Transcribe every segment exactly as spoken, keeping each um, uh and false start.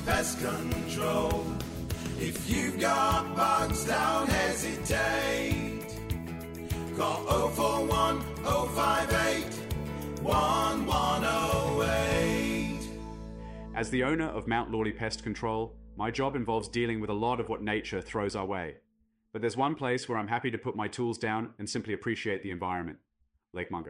Pest Control. If you've got bugs, don't hesitate. Call oh four one, oh five eight, one one oh eight. As the owner of Mount Lawley Pest Control, my job involves dealing with a lot of what nature throws our way. But there's one place where I'm happy to put my tools down and simply appreciate the environment: Lake Munga.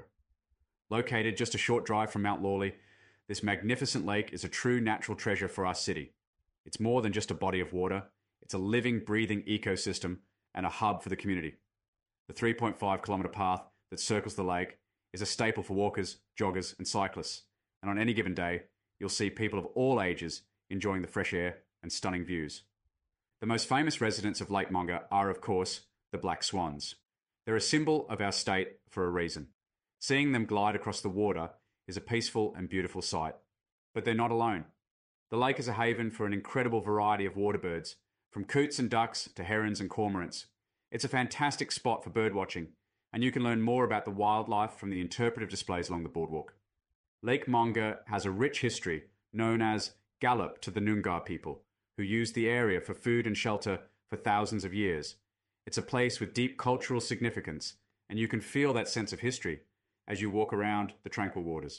Located just a short drive from Mount Lawley, this magnificent lake is a true natural treasure for our city. It's more than just a body of water. It's a living, breathing ecosystem and a hub for the community. The three point five kilometre path that circles the lake is a staple for walkers, joggers and cyclists. And on any given day, you'll see people of all ages enjoying the fresh air and stunning views. The most famous residents of Lake Munga are, of course, the black swans. They're a symbol of our state for a reason. Seeing them glide across the water is a peaceful and beautiful sight. But they're not alone. The lake is a haven for an incredible variety of water birds, from coots and ducks to herons and cormorants. It's a fantastic spot for birdwatching, and you can learn more about the wildlife from the interpretive displays along the boardwalk. Lake Munga has a rich history known as Gallop to the Noongar people, who used the area for food and shelter for thousands of years. It's a place with deep cultural significance, and you can feel that sense of history as you walk around the tranquil waters.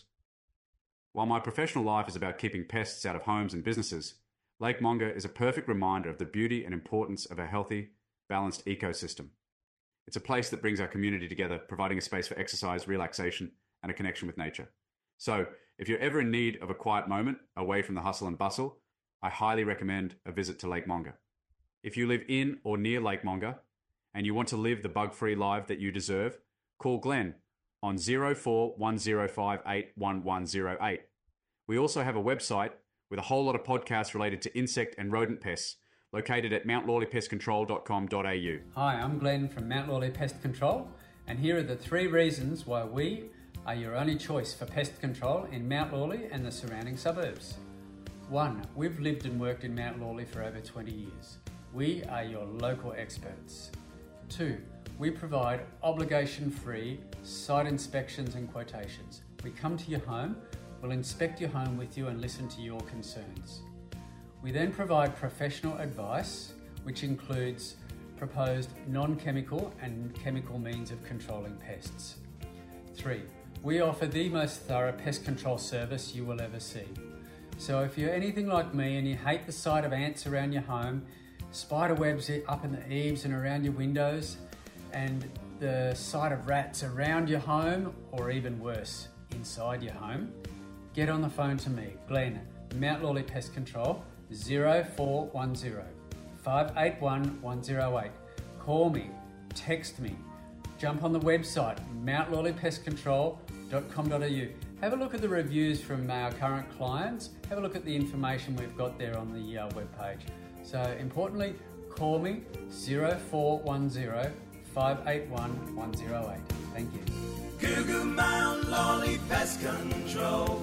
While my professional life is about keeping pests out of homes and businesses, Lake Munga is a perfect reminder of the beauty and importance of a healthy, balanced ecosystem. It's a place that brings our community together, providing a space for exercise, relaxation, and a connection with nature. So, if you're ever in need of a quiet moment away from the hustle and bustle, I highly recommend a visit to Lake Munga. If you live in or near Lake Munga and you want to live the bug-free life that you deserve, call Glenn on oh four one oh five eight one one oh eight. We also have a website with a whole lot of podcasts related to insect and rodent pests, located at mount lawley pest control dot com dot a u. Hi, I'm Glenn from Mount Lawley Pest Control, and here are the three reasons why we are your only choice for pest control in Mount Lawley and the surrounding suburbs. One, we've lived and worked in Mount Lawley for over twenty years. We are your local experts. Two, we provide obligation-free site inspections and quotations. We come to your home, we'll inspect your home with you and listen to your concerns. We then provide professional advice, which includes proposed non-chemical and chemical means of controlling pests. Three, we offer the most thorough pest control service you will ever see. So if you're anything like me and you hate the sight of ants around your home, spider webs up in the eaves and around your windows, and the sight of rats around your home, or even worse, inside your home, get on the phone to me, Glenn, Mount Lawley Pest Control, oh four one oh, five eight one, one oh eight. Call me, text me, jump on the website, mount lawley pest control dot com dot a u. Have a look at the reviews from our current clients. Have a look at the information we've got there on the uh, webpage. So importantly, call me oh four one oh, five eight one, one oh eight. Thank you. Google Mount Lawley Pest Control.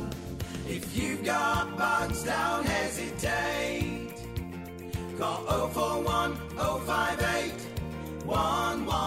If you've got bugs, don't hesitate. Call oh four one, oh five eight, one one